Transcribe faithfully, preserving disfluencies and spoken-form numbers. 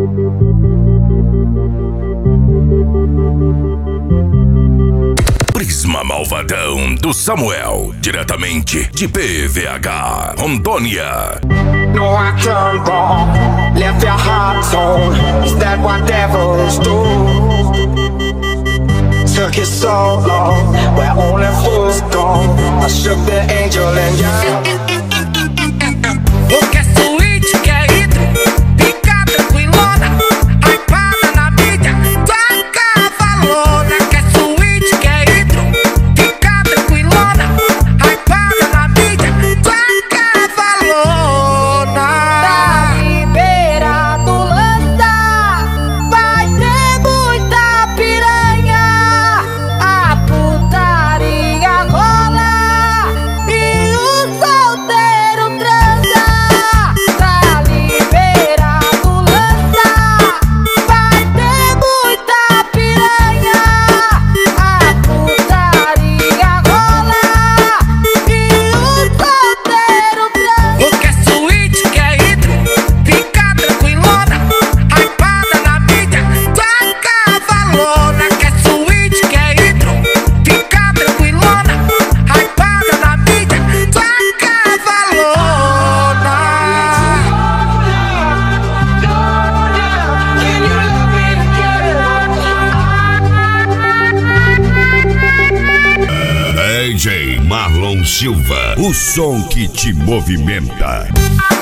Prisma Malvadão do Samuel, diretamente de P V H, Rondônia. No, I turned wrong, left your heart torn. Is that what devils do? Took it so long, where only fools go. I shook the angel and you. O que é suíte, que é hidro, fica tranquilona, hypada na mídia, toca valona. Que é suíte, que é hidro, fica tranquilona, hypada na mídia, toca valona. Da Ribeira do Lança vai ter muita piranha, a putaria rola e o solteiro transa. Da Ribeira do Lança vai ter muita piranha, a putaria rola e o solteiro transa. O que é suíte, que é hidro, fica tranquilona, hypada na mídia, toca valona. Que é suíte, que é hidro, fica tranquilona, hypada na mídia, toca valona. D J Marlon Silva, o som que te movimenta.